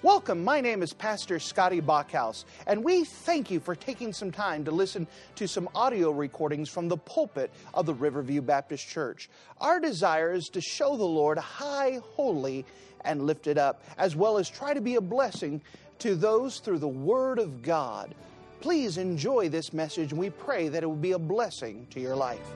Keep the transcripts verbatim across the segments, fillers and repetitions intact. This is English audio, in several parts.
Welcome, my name is Pastor Scotty Bachhaus, and we thank you for taking some time to listen to some audio recordings from the pulpit of the Riverview Baptist Church. Our desire is to show the Lord high, holy, and lifted up, as well as try to be a blessing to those through the Word of God. Please enjoy this message, and we pray that it will be a blessing to your life.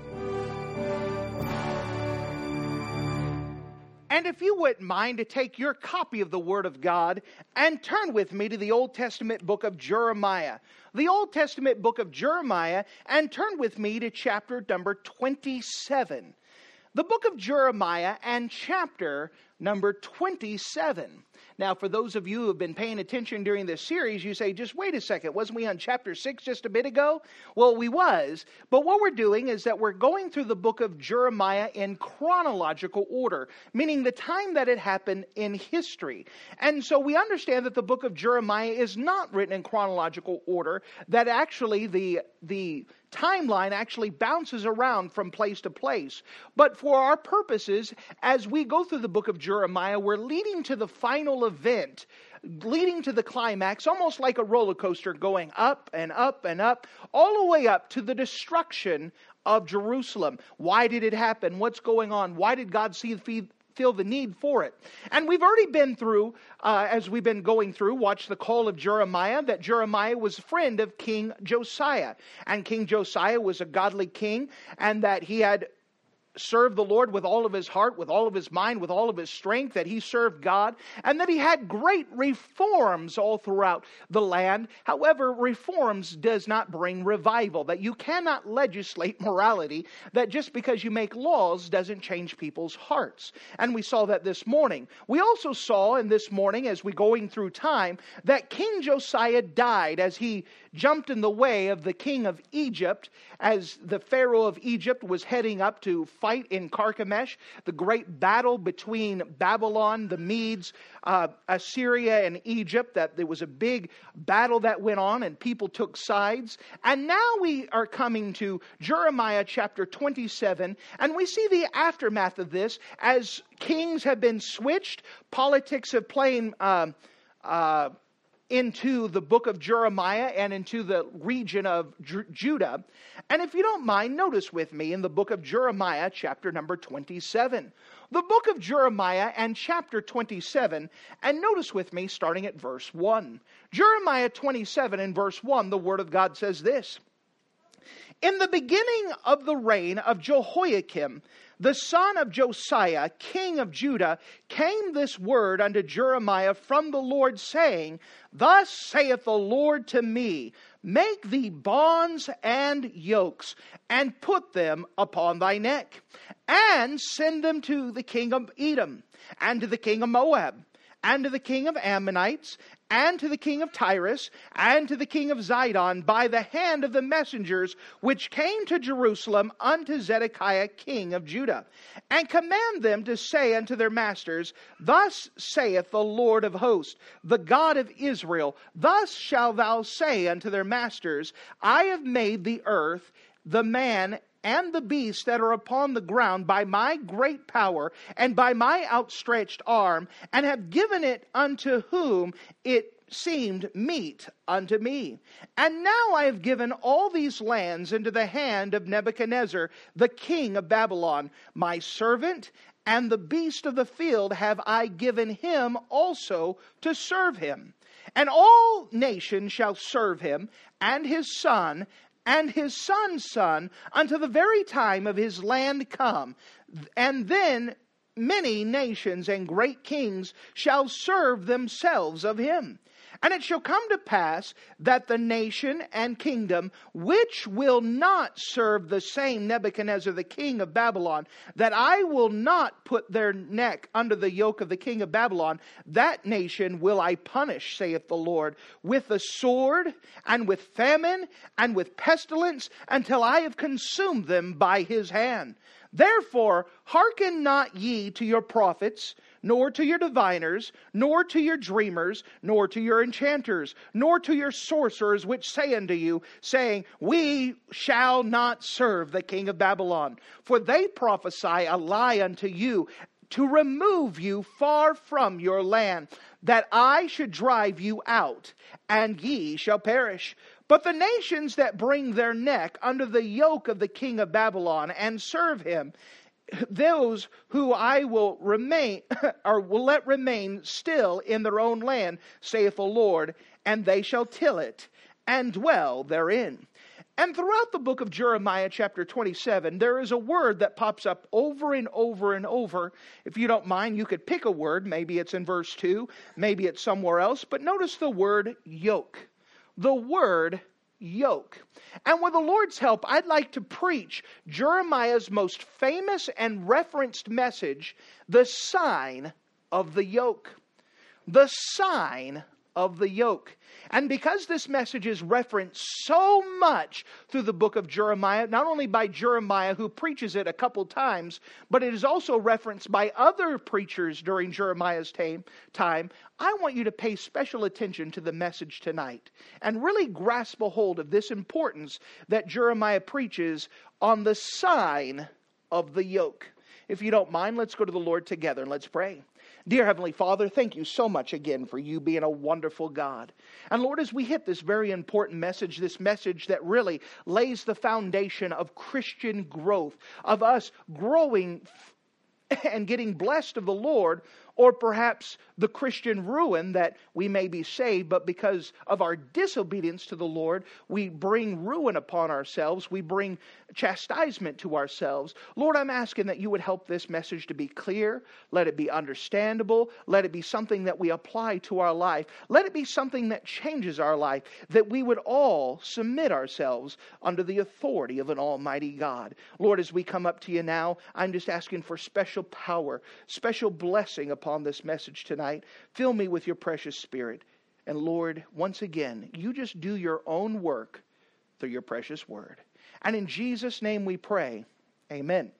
And if you wouldn't mind to take your copy of the Word of God and turn with me to the Old Testament book of Jeremiah. The Old Testament book of Jeremiah, and turn with me to chapter number twenty-seven. The book of Jeremiah and chapter number twenty-seven. Now, for those of you who have been paying attention during this series, you say, just wait a second, wasn't we on chapter six just a bit ago? Well, we was, but what we're doing is that we're going through the book of Jeremiah in chronological order, meaning the time that it happened in history. And so we understand that the book of Jeremiah is not written in chronological order, that actually the the timeline actually bounces around from place to place. But for our purposes, as we go through the book of Jeremiah, we're leading to the final event, leading to the climax, almost like a roller coaster going up and up and up, all the way up to the destruction of Jerusalem. Why did it happen? What's going on? Why did God see feel the need for it? And we've already been through, uh, as we've been going through, watch the call of Jeremiah, that Jeremiah was a friend of King Josiah. And King Josiah was a godly king, and that he had served the Lord with all of his heart, with all of his mind, with all of his strength, that he served God, and that he had great reforms all throughout the land. However, reforms does not bring revival, that you cannot legislate morality, that just because you make laws doesn't change people's hearts. And we saw that this morning. We also saw in this morning, as we going through time, that King Josiah died as he jumped in the way of the king of Egypt, as the Pharaoh of Egypt was heading up to fight in Carchemish, the great battle between Babylon, the Medes, uh, Assyria, and Egypt, that there was a big battle that went on and people took sides. And now we are coming to Jeremiah chapter twenty-seven, and we see the aftermath of this as kings have been switched, politics have played uh, uh, into the book of Jeremiah and into the region of J- Judah. And if you don't mind, notice with me in the book of Jeremiah, chapter number twenty-seven. The book of Jeremiah and chapter twenty-seven, and notice with me starting at verse one. Jeremiah twenty-seven and verse one, the Word of God says this: In the beginning of the reign of Jehoiakim, the son of Josiah, king of Judah, came this word unto Jeremiah from the Lord, saying, Thus saith the Lord to me, Make thee bonds and yokes, and put them upon thy neck, and send them to the king of Edom, and to the king of Moab, and to the king of Ammonites, and to the king of Tyrus, and to the king of Zidon, by the hand of the messengers which came to Jerusalem unto Zedekiah king of Judah, and command them to say unto their masters, Thus saith the Lord of hosts, the God of Israel, Thus shalt thou say unto their masters, I have made the earth, the man, and the beasts that are upon the ground by my great power and by my outstretched arm, and have given it unto whom it seemed meet unto me. And now I have given all these lands into the hand of Nebuchadnezzar, the king of Babylon, my servant, and the beast of the field have I given him also to serve him. And all nations shall serve him, and his son, and his son's son, until the very time of his land come. And then many nations and great kings shall serve themselves of him. And it shall come to pass that the nation and kingdom which will not serve the same Nebuchadnezzar the king of Babylon, that I will not put their neck under the yoke of the king of Babylon, that nation will I punish, saith the Lord, with the sword and with famine and with pestilence, until I have consumed them by his hand. Therefore, hearken not ye to your prophets, nor to your diviners, nor to your dreamers, nor to your enchanters, nor to your sorcerers, which say unto you, saying, We shall not serve the king of Babylon. For they prophesy a lie unto you, to remove you far from your land, that I should drive you out, and ye shall perish. But the nations that bring their neck under the yoke of the king of Babylon and serve him, those who I will remain, or will let remain still in their own land, saith the Lord, and they shall till it, and dwell therein. And throughout the book of Jeremiah, chapter twenty-seven, there is a word that pops up over and over and over. If you don't mind, you could pick a word. Maybe it's in verse two. Maybe it's somewhere else. But notice the word yoke. The word yoke. And with the Lord's help, I'd like to preach Jeremiah's most famous and referenced message, the sign of the yoke. The sign of the yoke. And because this message is referenced so much through the book of Jeremiah, not only by Jeremiah who preaches it a couple times, but it is also referenced by other preachers during Jeremiah's time, I want you to pay special attention to the message tonight and really grasp a hold of this importance that Jeremiah preaches on the sign of the yoke. If you don't mind, let's go to the Lord together and let's pray. Dear Heavenly Father, thank you so much again for you being a wonderful God. And Lord, as we hit this very important message, this message that really lays the foundation of Christian growth, of us growing and getting blessed of the Lord, or perhaps the Christian ruin that we may be saved, but because of our disobedience to the Lord, we bring ruin upon ourselves. We bring chastisement to ourselves. Lord, I'm asking that you would help this message to be clear. Let it be understandable. Let it be something that we apply to our life. Let it be something that changes our life, that we would all submit ourselves under the authority of an almighty God. Lord, as we come up to you now, I'm just asking for special power, special blessing upon on this message tonight. Fill me with your precious Spirit. And Lord, once again, you just do your own work through your precious word. And in Jesus' name we pray. Amen.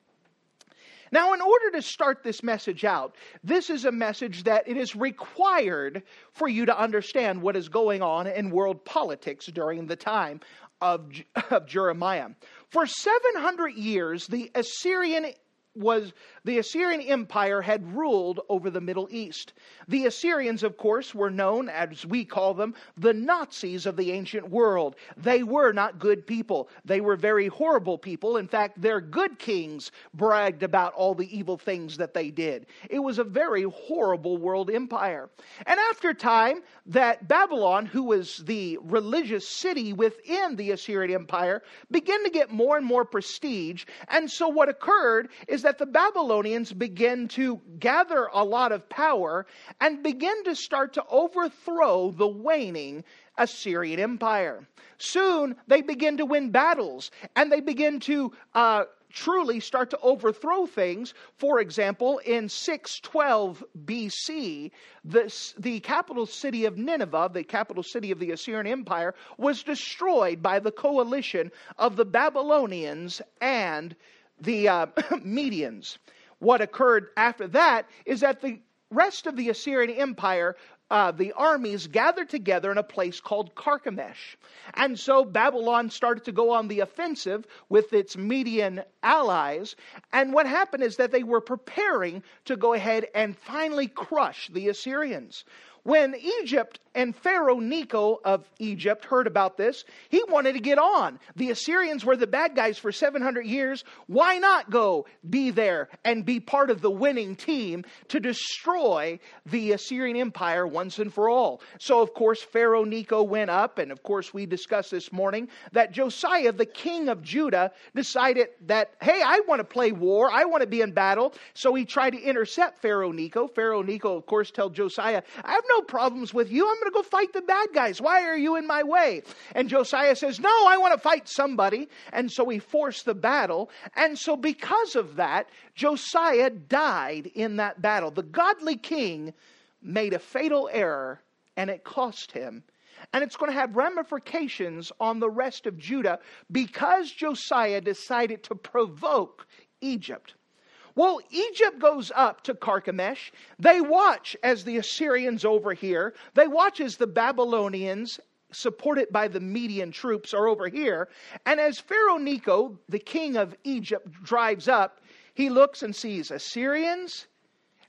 Now, in order to start this message out, this is a message that it is required for you to understand what is going on in world politics during the time of, of Jeremiah. For seven hundred years, the Assyrian was the Assyrian Empire had ruled over the Middle East. The Assyrians, of course, were known, as we call them, the Nazis of the ancient world. They were not good people. They were very horrible people. In fact, their good kings bragged about all the evil things that they did. It was a very horrible world empire. And after time, that Babylon, who was the religious city within the Assyrian Empire, began to get more and more prestige. And so what occurred is that the Babylonians began to gather a lot of power and begin to start to overthrow the waning Assyrian Empire. Soon they begin to win battles and they begin to uh, truly start to overthrow things. For example, in six twelve B C, the, the capital city of Nineveh, the capital city of the Assyrian Empire, was destroyed by the coalition of the Babylonians and the uh, Medians. What occurred after that is that the rest of the Assyrian Empire, uh, the armies gathered together in a place called Carchemish. And so Babylon started to go on the offensive with its Median allies. And what happened is that they were preparing to go ahead and finally crush the Assyrians. When Egypt and Pharaoh Necho of Egypt heard about this, he wanted to get on. The Assyrians were the bad guys for seven hundred years. Why not go be there and be part of the winning team to destroy the Assyrian Empire once and for all? So, of course, Pharaoh Necho went up, and of course, we discussed this morning that Josiah, the king of Judah, decided that, hey, I want to play war. I want to be in battle. So he tried to intercept Pharaoh Necho. Pharaoh Necho, of course, told Josiah, I have no problems with you. I'm going to go fight the bad guys. Why are you in my way? And Josiah says, no, I want to fight somebody. And so he forced the battle. And so because of that, Josiah died in that battle. The godly king made a fatal error and it cost him. And it's going to have ramifications on the rest of Judah because Josiah decided to provoke Egypt. Well, Egypt goes up to Carchemish. They watch as the Assyrians over here. They watch as the Babylonians, supported by the Median troops, are over here. And as Pharaoh Necho, the king of Egypt, drives up, he looks and sees Assyrians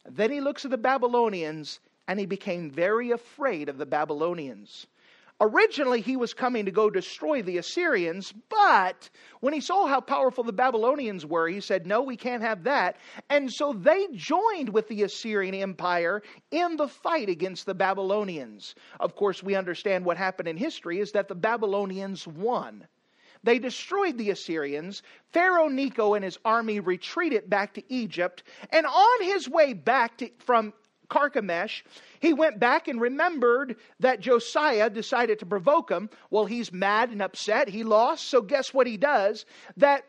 Then he looks at the Babylonians, and he became very afraid of the Babylonians. Originally, he was coming to go destroy the Assyrians, but when he saw how powerful the Babylonians were, he said, no, we can't have that. And so they joined with the Assyrian Empire in the fight against the Babylonians. Of course, we understand what happened in history is that the Babylonians won. They destroyed the Assyrians. Pharaoh Necho and his army retreated back to Egypt. And on his way back to, from Carchemish, he went back and remembered that Josiah decided to provoke him. Well, he's mad and upset. He lost. So guess what he does? That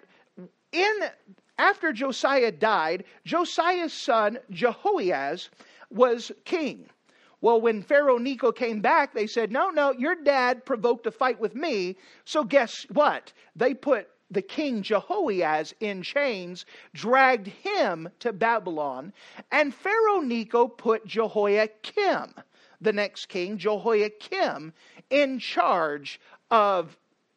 in after Josiah died, Josiah's son Jehoiaz was king. Well, when Pharaoh Necho came back, they said, no, no, your dad provoked a fight with me. So guess what? They put the king Jehoiaz in chains, dragged him to Babylon, and Pharaoh Necho put Jehoiakim, the next king, Jehoiakim, in charge of,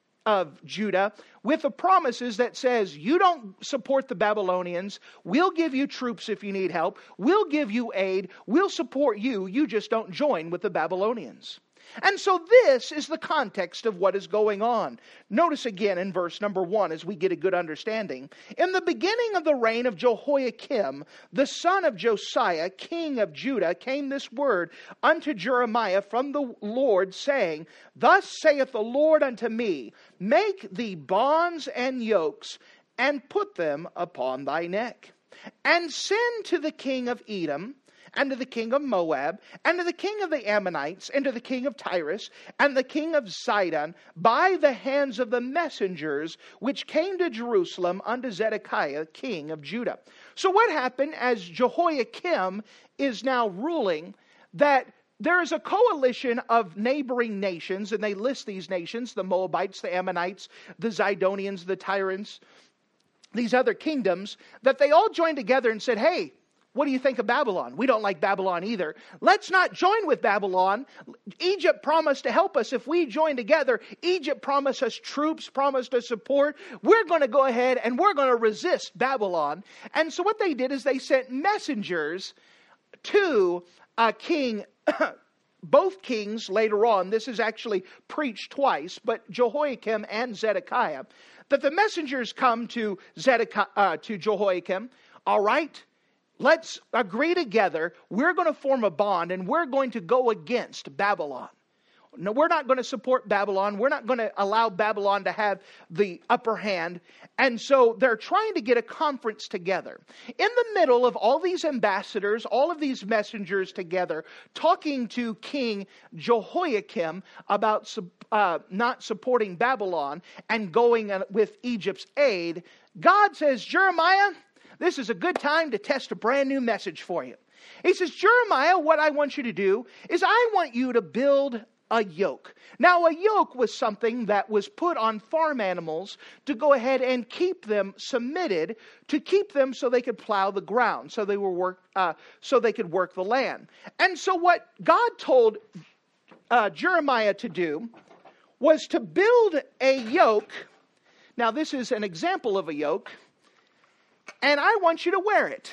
of Judah with the promises that says, you don't support the Babylonians, we'll give you troops if you need help, we'll give you aid, we'll support you, you just don't join with the Babylonians. And so this is the context of what is going on. Notice again in verse number one as we get a good understanding. In the beginning of the reign of Jehoiakim, the son of Josiah, king of Judah, came this word unto Jeremiah from the Lord, saying, Thus saith the Lord unto me, Make thee bonds and yokes, and put them upon thy neck. And send to the king of Edom, and to the king of Moab, and to the king of the Ammonites, and to the king of Tyrus, and the king of Sidon, by the hands of the messengers which came to Jerusalem unto Zedekiah, king of Judah. So what happened as Jehoiakim is now ruling, that there is a coalition of neighboring nations, and they list these nations, the Moabites, the Ammonites, the Zidonians, the Tyrants, these other kingdoms, that they all joined together and said, hey, what do you think of Babylon? We don't like Babylon either. Let's not join with Babylon. Egypt promised to help us if we join together. Egypt promised us troops, promised us support. We're going to go ahead and we're going to resist Babylon. And so what they did is they sent messengers to uh, King, both kings later on. This is actually preached twice, but Jehoiakim and Zedekiah. That the messengers come to Zedekiah, uh, to Jehoiakim. All right. Let's agree together. We're going to form a bond and we're going to go against Babylon. No, we're not going to support Babylon. We're not going to allow Babylon to have the upper hand. And so they're trying to get a conference together. In the middle of all these ambassadors, all of these messengers together, talking to King Jehoiakim about uh, not supporting Babylon and going with Egypt's aid, God says, Jeremiah, this is a good time to test a brand new message for you. He says, Jeremiah, what I want you to do is I want you to build a yoke. Now, a yoke was something that was put on farm animals to go ahead and keep them submitted, to keep them so they could plow the ground, so they were work, uh, so they could work the land. And so what God told uh, Jeremiah to do was to build a yoke. Now, this is an example of a yoke. And I want you to wear it.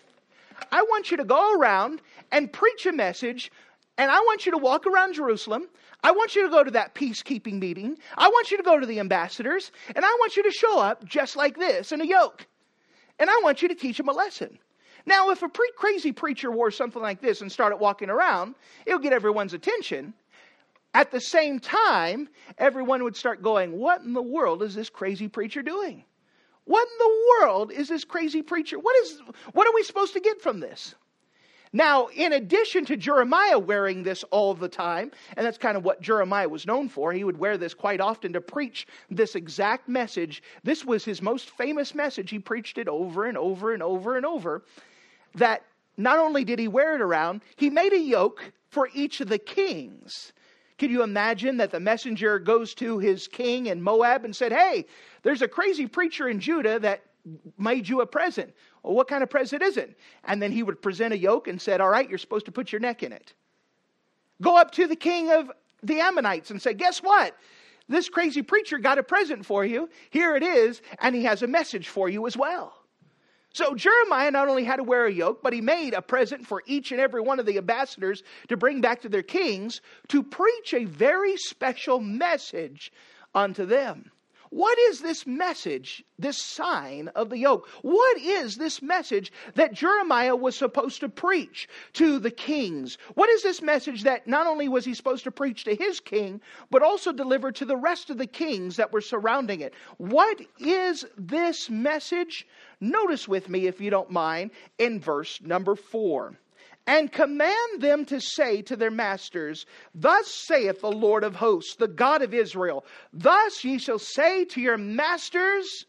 I want you to go around and preach a message. And I want you to walk around Jerusalem. I want you to go to that peacekeeping meeting. I want you to go to the ambassadors. And I want you to show up just like this in a yoke. And I want you to teach them a lesson. Now, if a pre- crazy preacher wore something like this and started walking around, it'll get everyone's attention. At the same time, everyone would start going, what in the world is this crazy preacher doing? What in the world is this crazy preacher? What is, what are we supposed to get from this? Now, in addition to Jeremiah wearing this all the time, and that's kind of what Jeremiah was known for, he would wear this quite often to preach this exact message. This was his most famous message. He preached it over and over and over and over. That not only did he wear it around, he made a yoke for each of the kings. Can you imagine that the messenger goes to his king in Moab and said, hey, there's a crazy preacher in Judah that made you a present. Well, what kind of present is it? And then he would present a yoke and said, all right, you're supposed to put your neck in it. Go up to the king of the Ammonites and say, guess what? This crazy preacher got a present for you. Here it is. And he has a message for you as well. So Jeremiah not only had to wear a yoke, but he made a present for each and every one of the ambassadors to bring back to their kings to preach a very special message unto them. What is this message, this sign of the yoke? What is this message that Jeremiah was supposed to preach to the kings? What is this message that not only was he supposed to preach to his king, but also deliver to the rest of the kings that were surrounding it? What is this message? Notice with me, if you don't mind, in verse number four. And command them to say to their masters, Thus saith the Lord of hosts, the God of Israel, Thus ye shall say to your masters,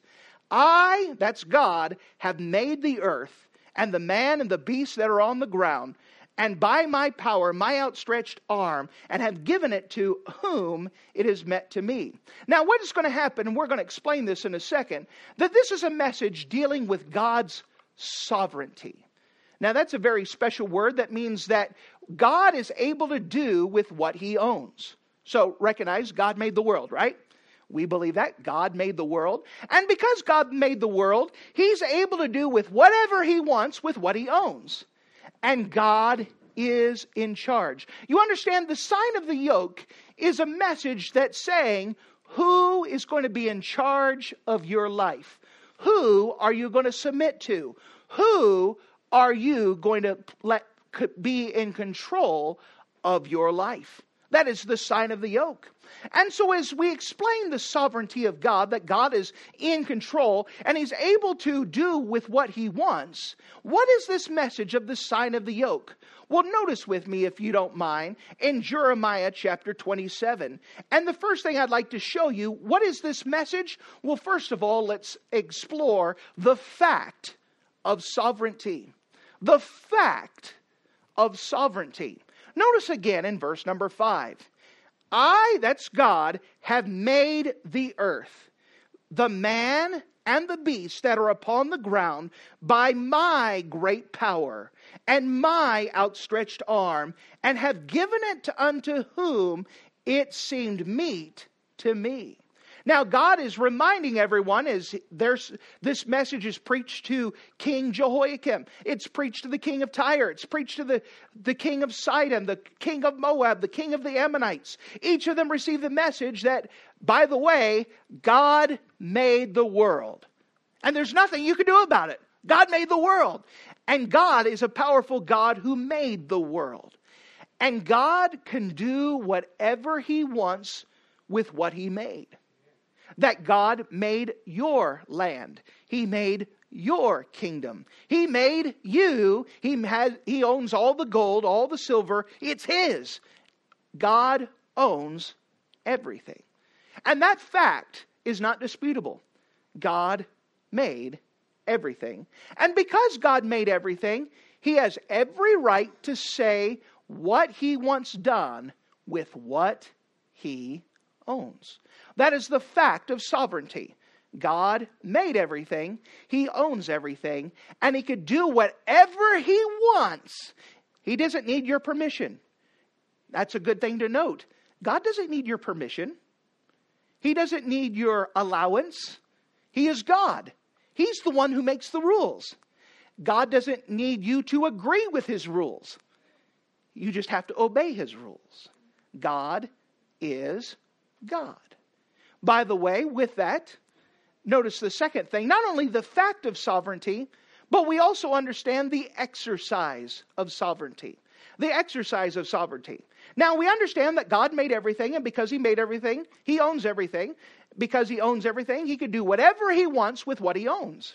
I, that's God, have made the earth, and the man and the beast that are on the ground, and by my power, my outstretched arm, and have given it to whom it is met to me. Now what is going to happen, and we're going to explain this in a second, that this is a message dealing with God's sovereignty. Now that's a very special word that means that God is able to do with what he owns. So recognize God made the world, right? We believe that God made the world. And because God made the world, he's able to do with whatever he wants with what he owns. And God is in charge. You understand, the sign of the yoke is a message that's saying, who is going to be in charge of your life? Who are you going to submit to? Who are you going to let be in control of your life? That is the sign of the yoke. And so as we explain the sovereignty of God, that God is in control and he's able to do with what he wants, what is this message of the sign of the yoke? Well, notice with me, if you don't mind, in Jeremiah chapter twenty-seven. And the first thing I'd like to show you, what is this message? Well, first of all, let's explore the fact of sovereignty. The fact of sovereignty. Notice again in verse number five. I, that's God, have made the earth, the man and the beast that are upon the ground by my great power and my outstretched arm, and have given it to unto whom it seemed meet to me. Now, God is reminding everyone, as there's, this message is preached to King Jehoiakim. It's preached to the king of Tyre. It's preached to the, the king of Sidon, the king of Moab, the king of the Ammonites. Each of them received the message that, by the way, God made the world. And there's nothing you can do about it. God made the world. And God is a powerful God who made the world. And God can do whatever he wants with what he made. That God made your land. He made your kingdom. He made you. He has, he owns all the gold, all the silver. It's his. God owns everything. And that fact is not disputable. God made everything. And because God made everything, he has every right to say what he wants done with what he owns. That is the fact of sovereignty. God made everything. He owns everything. And he could do whatever he wants. He doesn't need your permission. That's a good thing to note. God doesn't need your permission. He doesn't need your allowance. He is God. He's the one who makes the rules. God doesn't need you to agree with his rules. You just have to obey his rules. God is God. By the way, with that, notice the second thing, not only the fact of sovereignty, but we also understand the exercise of sovereignty. The exercise of sovereignty. Now, we understand that God made everything, and because he made everything, he owns everything. Because he owns everything, he can do whatever he wants with what he owns.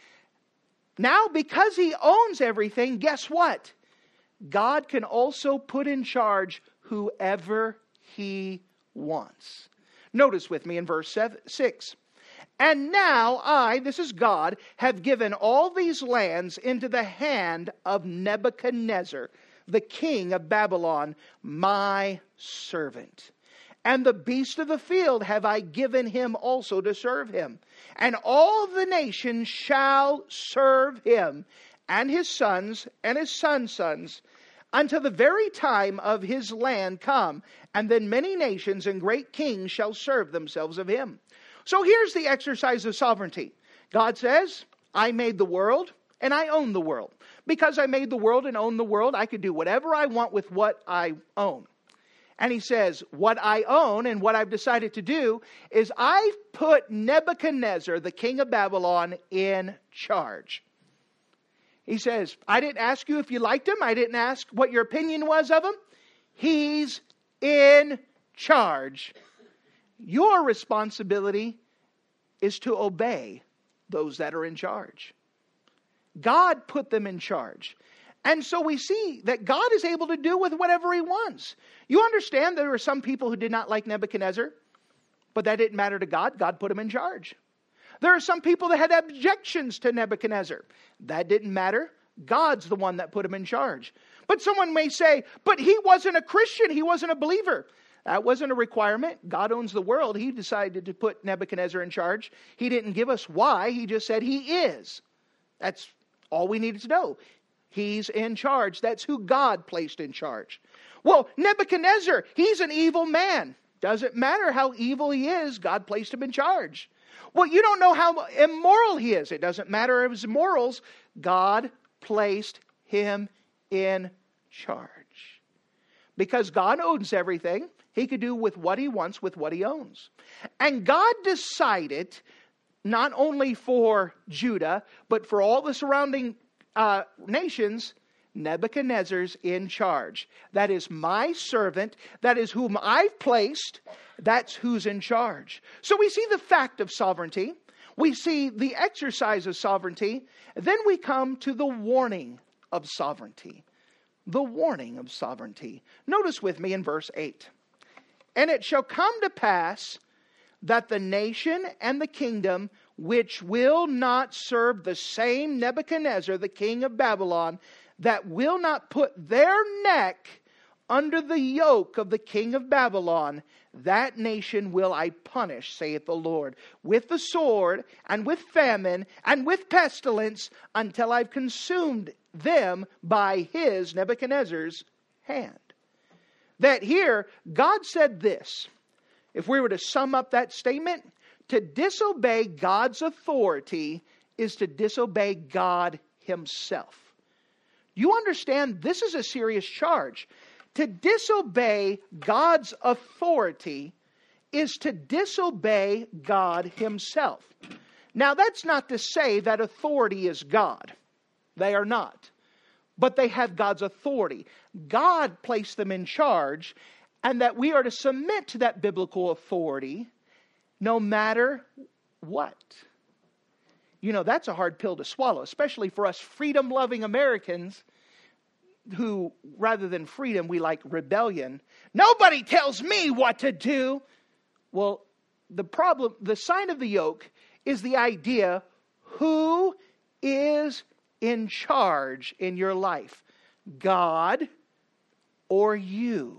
Now, because he owns everything, guess what? God can also put in charge whoever he wants. Notice with me in verse seven, six. And now I, this is God, have given all these lands into the hand of Nebuchadnezzar, the king of Babylon, my servant. And the beast of the field have I given him also to serve him. And all the nations shall serve him, and his sons, and his sons' sons, until the very time of his land come, and then many nations and great kings shall serve themselves of him. So here's the exercise of sovereignty. God says, I made the world and I own the world. Because I made the world and own the world, I could do whatever I want with what I own. And he says, what I own and what I've decided to do is I've put Nebuchadnezzar, the king of Babylon, in charge. He says, I didn't ask you if you liked him. I didn't ask what your opinion was of him. He's in charge. Your responsibility is to obey those that are in charge. God put them in charge. And so we see that God is able to do with whatever he wants. You understand there were some people who did not like Nebuchadnezzar, but that didn't matter to God. God put him in charge. There are some people that had objections to Nebuchadnezzar. That didn't matter. God's the one that put him in charge. But someone may say, but he wasn't a Christian. He wasn't a believer. That wasn't a requirement. God owns the world. He decided to put Nebuchadnezzar in charge. He didn't give us why. He just said he is. That's all we needed to know. He's in charge. That's who God placed in charge. Well, Nebuchadnezzar, he's an evil man. Doesn't matter how evil he is, God placed him in charge. Well, you don't know how immoral he is. It doesn't matter his morals. God placed him in charge. Because God owns everything, he could do with what he wants with what he owns. And God decided, not only for Judah, but for all the surrounding uh, nations, Nebuchadnezzar's in charge. That is my servant. That is whom I've placed. That's who's in charge. So we see the fact of sovereignty. We see the exercise of sovereignty. Then we come to the warning of sovereignty. The warning of sovereignty. Notice with me in verse eight. And it shall come to pass that the nation and the kingdom which will not serve the same Nebuchadnezzar, the king of Babylon, that will not put their neck under the yoke of the king of Babylon, that nation will I punish, saith the Lord, with the sword and with famine and with pestilence, until I've consumed them by his, Nebuchadnezzar's, hand. That here, God said this. If we were to sum up that statement, to disobey God's authority is to disobey God himself. You understand, this is a serious charge. To disobey God's authority is to disobey God himself. Now, that's not to say that authority is God. They are not. But they have God's authority. God placed them in charge, and that we are to submit to that biblical authority no matter what. You know, that's a hard pill to swallow, especially for us freedom-loving Americans who, rather than freedom, we like rebellion. Nobody tells me what to do. Well, the problem, the sign of the yoke is the idea, who is in charge in your life? God or you?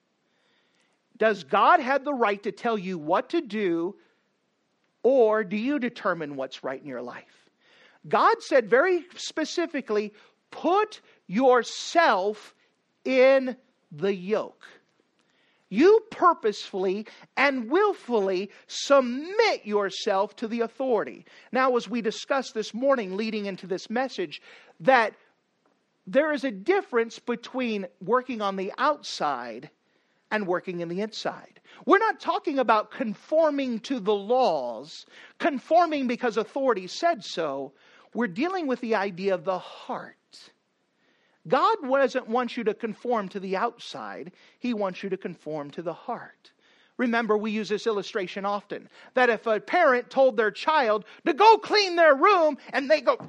Does God have the right to tell you what to do, or do you determine what's right in your life? God said very specifically, put yourself in the yoke. You purposefully and willfully submit yourself to the authority. Now, as we discussed this morning leading into this message, that there is a difference between working on the outside and working in the inside. We're not talking about conforming to the laws, conforming because authority said so. We're dealing with the idea of the heart. God doesn't want you to conform to the outside. He wants you to conform to the heart. Remember, we use this illustration often, that if a parent told their child to go clean their room and they go,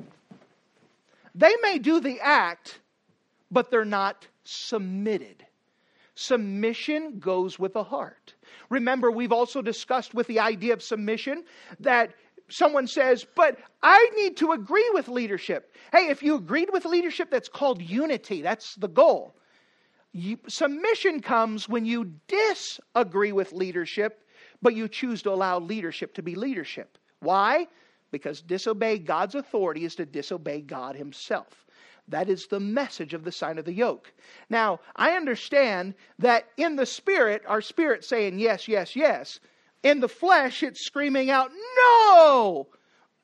they may do the act, but they're not submitted. Submission goes with the heart. Remember, we've also discussed with the idea of submission that someone says, but I need to agree with leadership. Hey, if you agreed with leadership, that's called unity. That's the goal. You, submission comes when you disagree with leadership, but you choose to allow leadership to be leadership. Why? Because disobey God's authority is to disobey God himself. That is the message of the sign of the yoke. Now, I understand that in the spirit, our spirit's saying yes, yes, yes. In the flesh, it's screaming out, no!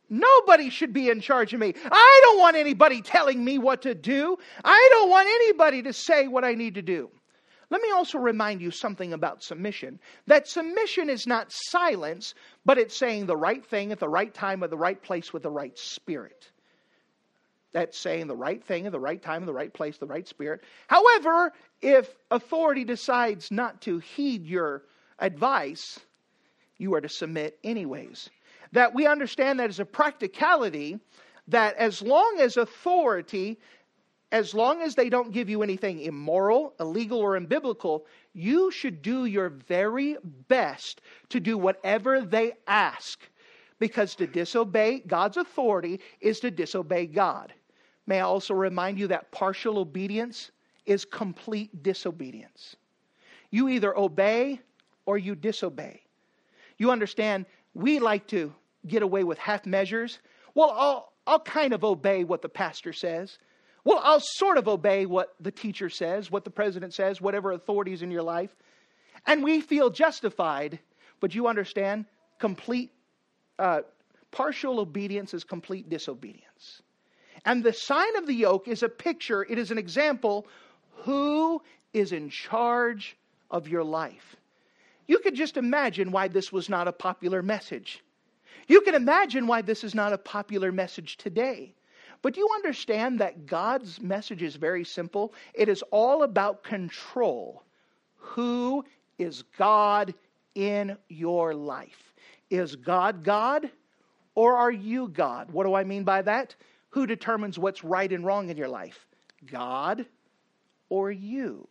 Nobody should be in charge of me. I don't want anybody telling me what to do. I don't want anybody to say what I need to do. Let me also remind you something about submission. That submission is not silence, but it's saying the right thing at the right time at the right place with the right spirit. That's saying the right thing at the right time, in the right place, the right spirit. However, if authority decides not to heed your advice, you are to submit anyways. That we understand that as a practicality, that as long as authority, as long as they don't give you anything immoral, illegal, or unbiblical, you should do your very best to do whatever they ask. Because to disobey God's authority is to disobey God. May I also remind you that partial obedience is complete disobedience. You either obey or you disobey. You understand, we like to get away with half measures. Well, I'll, I'll kind of obey what the pastor says. Well, I'll sort of obey what the teacher says, what the president says, whatever authorities in your life. And we feel justified. But you understand, complete, uh, partial obedience is complete disobedience. And the sign of the yoke is a picture, it is an example, who is in charge of your life. You could just imagine why this was not a popular message. You can imagine why this is not a popular message today. But you understand that God's message is very simple. It is all about control. Who is God in your life? Is God God or are you God? What do I mean by that? Who determines what's right and wrong in your life? God or you?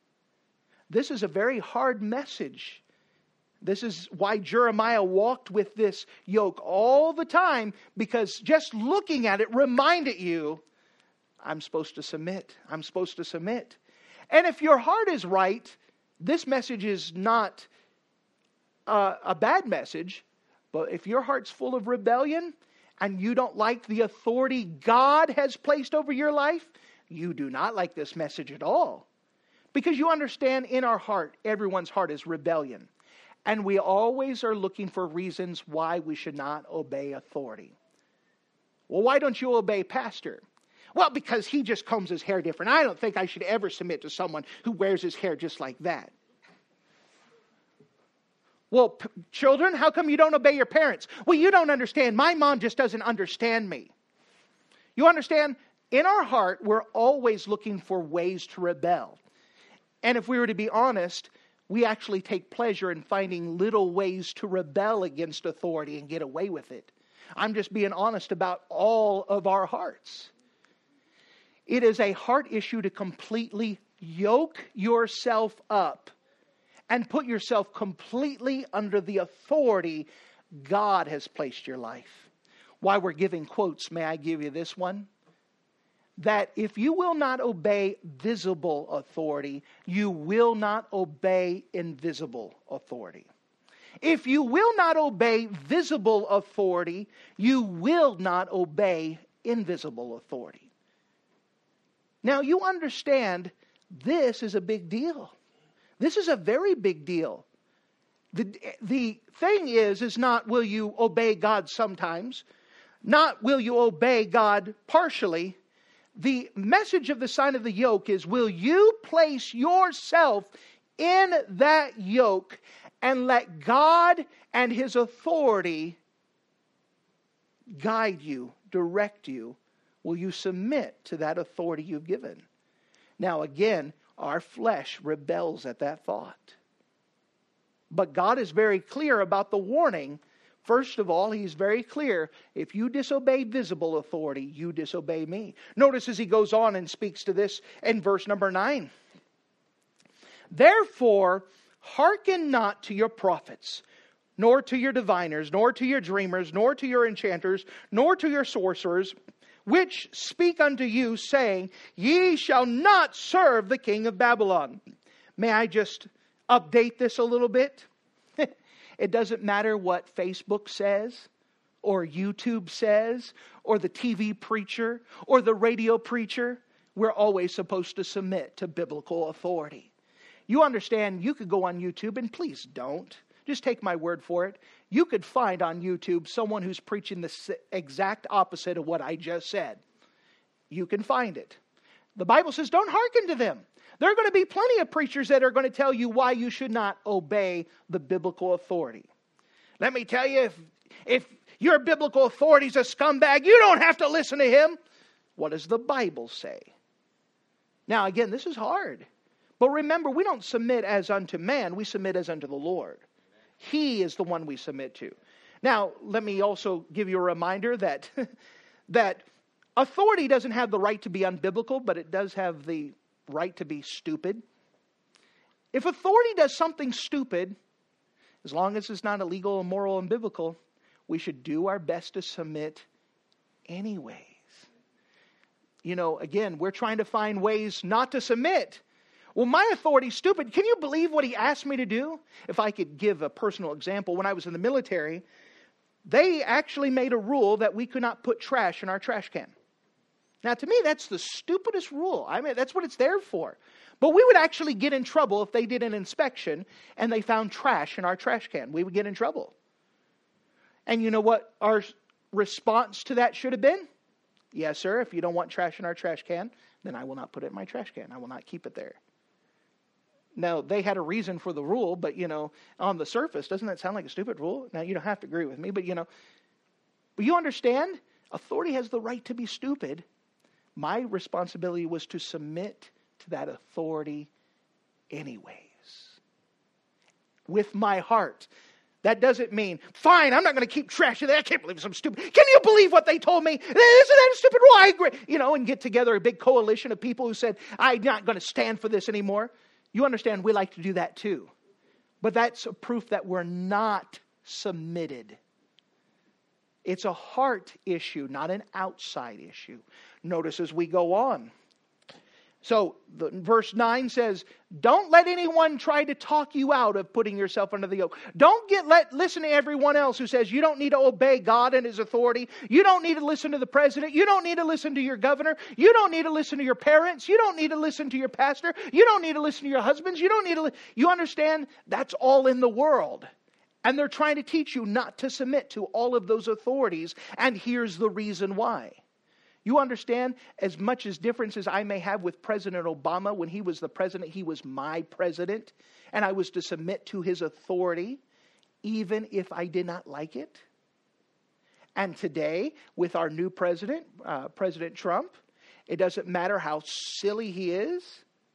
This is a very hard message. This is why Jeremiah walked with this yoke all the time, because just looking at it reminded you, I'm supposed to submit. I'm supposed to submit. And if your heart is right, this message is not a, a bad message. But if your heart's full of rebellion and you don't like the authority God has placed over your life, you do not like this message at all. Because you understand, in our heart, everyone's heart is rebellion. And we always are looking for reasons why we should not obey authority. Well, why don't you obey pastor? Well, because he just combs his hair different. I don't think I should ever submit to someone who wears his hair just like that. Well, p- children, how come you don't obey your parents? Well, you don't understand. My mom just doesn't understand me. You understand? In our heart, we're always looking for ways to rebel. And if we were to be honest, we actually take pleasure in finding little ways to rebel against authority and get away with it. I'm just being honest about all of our hearts. It is a heart issue to completely yoke yourself up and put yourself completely under the authority God has placed your life. While we're giving quotes, may I give you this one? That if you will not obey visible authority, you will not obey invisible authority. If you will not obey visible authority, you will not obey invisible authority. Now you understand this is a big deal. This is a very big deal. The, the thing is, is not will you obey God sometimes, not will you obey God partially. The message of the sign of the yoke is, will you place yourself in that yoke and let God and His authority guide you, direct you? Will you submit to that authority you've given? Now again, our flesh rebels at that thought. But God is very clear about the warning. First of all, He's very clear. If you disobey visible authority, you disobey me. Notice as He goes on and speaks to this in verse number nine. Therefore, hearken not to your prophets, nor to your diviners, nor to your dreamers, nor to your enchanters, nor to your sorcerers, which speak unto you, saying, Ye shall not serve the king of Babylon. May I just update this a little bit? It doesn't matter what Facebook says, or YouTube says, or the T V preacher, or the radio preacher. We're always supposed to submit to biblical authority. You understand, you could go on YouTube, and please don't. Just take my word for it. You could find on YouTube someone who's preaching the exact opposite of what I just said. You can find it. The Bible says don't hearken to them. There are going to be plenty of preachers that are going to tell you why you should not obey the biblical authority. Let me tell you, if, if your biblical authority is a scumbag, you don't have to listen to him. What does the Bible say? Now, again, this is hard. But remember, we don't submit as unto man. We submit as unto the Lord. He is the one we submit to. Now, let me also give you a reminder that, that authority doesn't have the right to be unbiblical, but it does have the right to be stupid. If authority does something stupid, as long as it's not illegal, immoral, and biblical, we should do our best to submit anyways. You know, again, we're trying to find ways not to submit. Well, my authority's stupid. Can you believe what he asked me to do? If I could give a personal example, when I was in the military, they actually made a rule that we could not put trash in our trash can. Now, to me, that's the stupidest rule. I mean, that's what it's there for. But we would actually get in trouble if they did an inspection and they found trash in our trash can. We would get in trouble. And you know what our response to that should have been? Yes, sir, if you don't want trash in our trash can, then I will not put it in my trash can. I will not keep it there. Now, they had a reason for the rule, but, you know, on the surface, doesn't that sound like a stupid rule? Now, you don't have to agree with me, but, you know, but you understand, authority has the right to be stupid. My responsibility was to submit to that authority anyways. With my heart. That doesn't mean, fine, I'm not going to keep trash in there. I can't believe some stupid. Can you believe what they told me? Isn't that a stupid rule? I agree. You know, and get together a big coalition of people who said, I'm not going to stand for this anymore. You understand, we like to do that too. But that's a proof that we're not submitted. It's a heart issue, not an outside issue. Notice as we go on. So the, verse nine says, don't let anyone try to talk you out of putting yourself under the yoke. Don't get let listen to everyone else who says you don't need to obey God and His authority. You don't need to listen to the president. You don't need to listen to your governor. You don't need to listen to your parents. You don't need to listen to your pastor. You don't need to listen to your husbands. You don't need to. Li- you understand? That's all in the world. And they're trying to teach you not to submit to all of those authorities. And here's the reason why. You understand, as much as differences I may have with President Obama, when he was the president, he was my president, and I was to submit to his authority, even if I did not like it. And today, with our new president, uh, President Trump, it doesn't matter how silly he is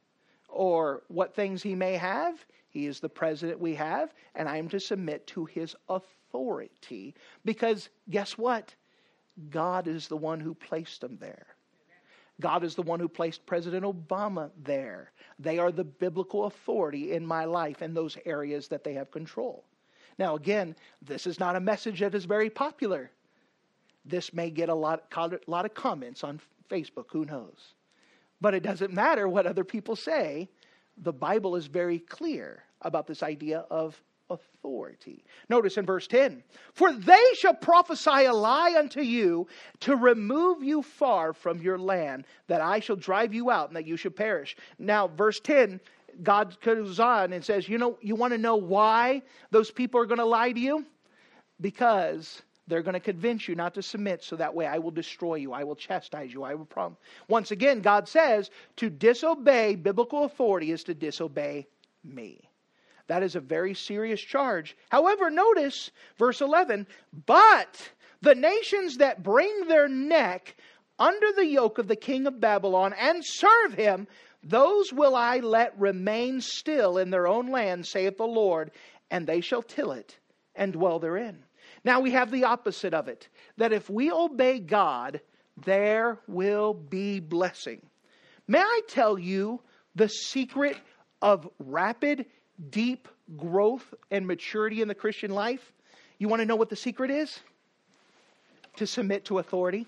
or what things he may have. He is the president we have, and I am to submit to his authority. Because guess what? God is the one who placed them there. God is the one who placed President Obama there. They are the biblical authority in my life in those areas that they have control. Now again, this is not a message that is very popular. This may get a lot, a lot of comments on Facebook, who knows. But it doesn't matter what other people say. The Bible is very clear about this idea of authority. Notice in verse ten, for they shall prophesy a lie unto you to remove you far from your land, that I shall drive you out and that you shall perish. Now, verse ten, God goes on and says, you know, you want to know why those people are going to lie to you? Because they're going to convince you not to submit, so that way I will destroy you. I will chastise you. I will prom. Once again, God says to disobey biblical authority is to disobey me. That is a very serious charge. However, notice verse eleven, but the nations that bring their neck under the yoke of the king of Babylon and serve him, those will I let remain still in their own land, saith the Lord, and they shall till it and dwell therein. Now we have the opposite of it, that if we obey God, there will be blessing. May I tell you the secret of rapid deep growth and maturity in the Christian life? You want to know what the secret is? To submit to authority.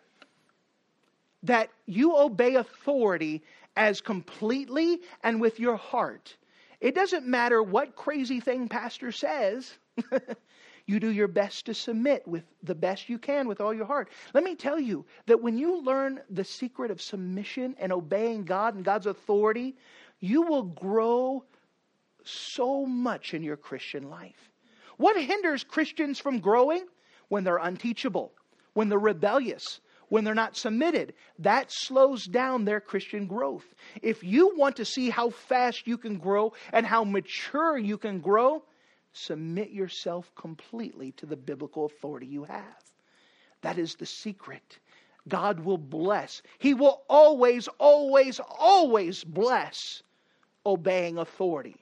That you obey authority as completely and with your heart. It doesn't matter what crazy thing pastor says. You do your best to submit with the best you can with all your heart. Let me tell you that when you learn the secret of submission and obeying God and God's authority, you will grow so much in your Christian life. What hinders Christians from growing? When they're unteachable, when they're rebellious, when they're not submitted. That slows down their Christian growth. If you want to see how fast you can grow and how mature you can grow, submit yourself completely to the biblical authority you have. That is the secret. God will bless. He will always, always, always bless obeying authority.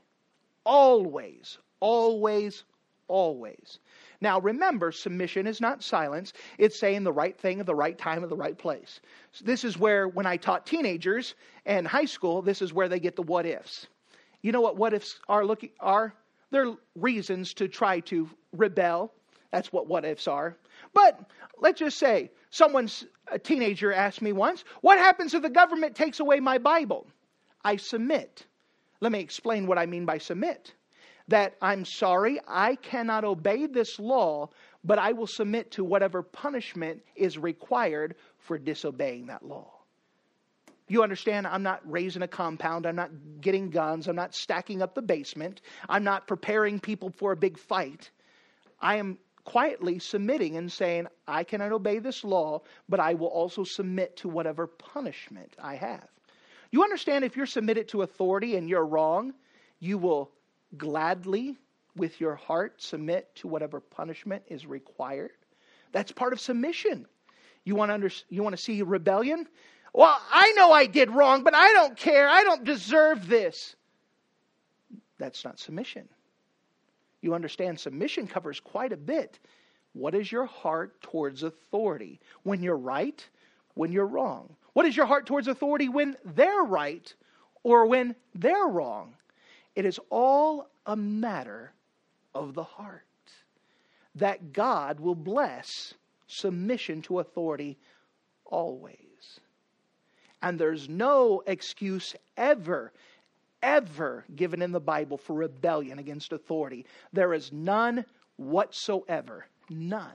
Always, always, always. Now remember, submission is not silence. It's saying the right thing at the right time at the right place. So this is where, when I taught teenagers and high school, this is where they get the what ifs. You know what what ifs are? Looking are? They're reasons to try to rebel. That's what what ifs are. But let's just say someone's a teenager asked me once, what happens if the government takes away my Bible? I submit. Let me explain what I mean by submit. That I'm sorry, I cannot obey this law, but I will submit to whatever punishment is required for disobeying that law. You understand, I'm not raising a compound, I'm not getting guns, I'm not stacking up the basement, I'm not preparing people for a big fight. I am quietly submitting and saying, I cannot obey this law, but I will also submit to whatever punishment I have. You understand, if you're submitted to authority and you're wrong, you will gladly, with your heart, submit to whatever punishment is required. That's part of submission. You want to under, you want to see rebellion? Well, I know I did wrong, but I don't care. I don't deserve this. That's not submission. You understand, submission covers quite a bit. What is your heart towards authority? When you're right, when you're wrong. What is your heart towards authority when they're right or when they're wrong? It is all a matter of the heart. That God will bless submission to authority always. And there's no excuse ever, ever given in the Bible for rebellion against authority. There is none whatsoever. None.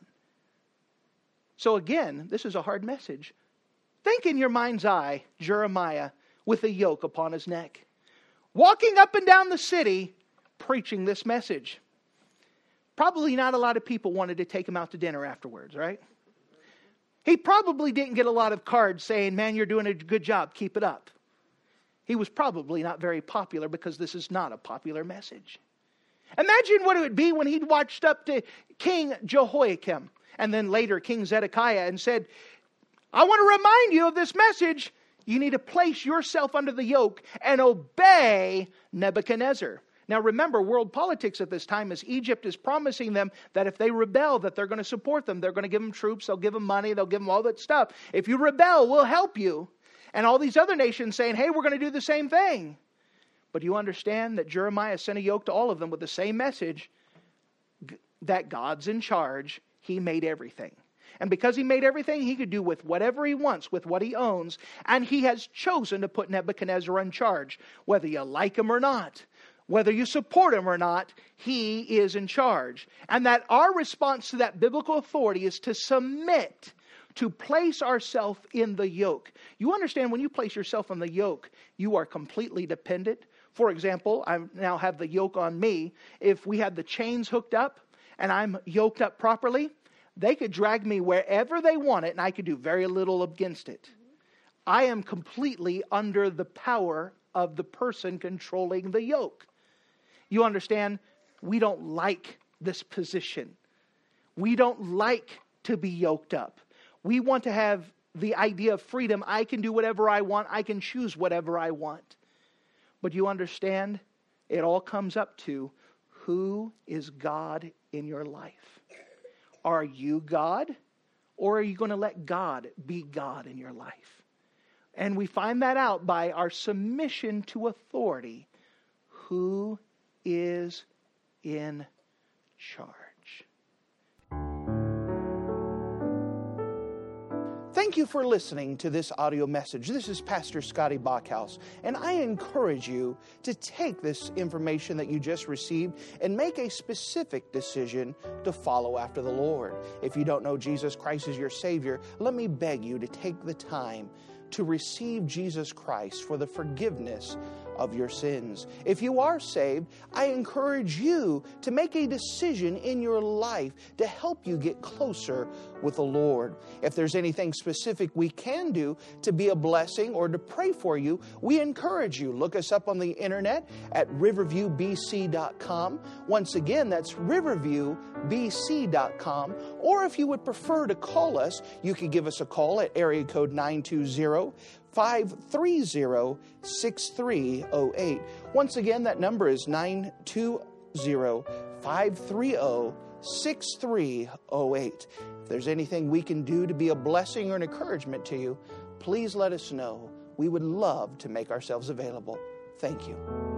So again, this is a hard message. Think in your mind's eye, Jeremiah with a yoke upon his neck, walking up and down the city, preaching this message. Probably not a lot of people wanted to take him out to dinner afterwards, right? He probably didn't get a lot of cards saying, man, you're doing a good job, keep it up. He was probably not very popular because this is not a popular message. Imagine what it would be when he'd watched up to King Jehoiakim and then later King Zedekiah and said, I want to remind you of this message. You need to place yourself under the yoke and obey Nebuchadnezzar. Now remember, world politics at this time is Egypt is promising them that if they rebel, that they're going to support them. They're going to give them troops, they'll give them money, they'll give them all that stuff. If you rebel, we'll help you. And all these other nations saying, hey, we're going to do the same thing. But you understand that Jeremiah sent a yoke to all of them with the same message, that God's in charge. He made everything. And because he made everything, he could do with whatever he wants, with what he owns. And he has chosen to put Nebuchadnezzar in charge. Whether you like him or not, whether you support him or not, he is in charge. And that our response to that biblical authority is to submit, to place ourselves in the yoke. You understand, when you place yourself in the yoke, you are completely dependent. For example, I now have the yoke on me. If we had the chains hooked up and I'm yoked up properly, they could drag me wherever they want it, and I could do very little against it. I am completely under the power of the person controlling the yoke. You understand? We don't like this position. We don't like to be yoked up. We want to have the idea of freedom. I can do whatever I want. I can choose whatever I want. But you understand? It all comes up to, who is God in your life? Are you God? Or are you going to let God be God in your life? And we find that out by our submission to authority. Who is in charge? Thank you for listening to this audio message. This is Pastor Scotty Bachhaus, and I encourage you to take this information that you just received and make a specific decision to follow after the Lord. If you don't know Jesus Christ as your Savior, let me beg you to take the time to receive Jesus Christ for the forgiveness of your sins. If you are saved, I encourage you to make a decision in your life to help you get closer with the Lord. If there's anything specific we can do to be a blessing or to pray for you, we encourage you. Look us up on the internet at riverview b c dot com. Once again, that's riverview b c dot com. Or if you would prefer to call us, you can give us a call at area code nine two zero, five three zero, six three zero eight. Once again, that number is nine two zero, five three zero, six three zero eight. If there's anything we can do to be a blessing or an encouragement to you, please let us know. We would love to make ourselves available. Thank you.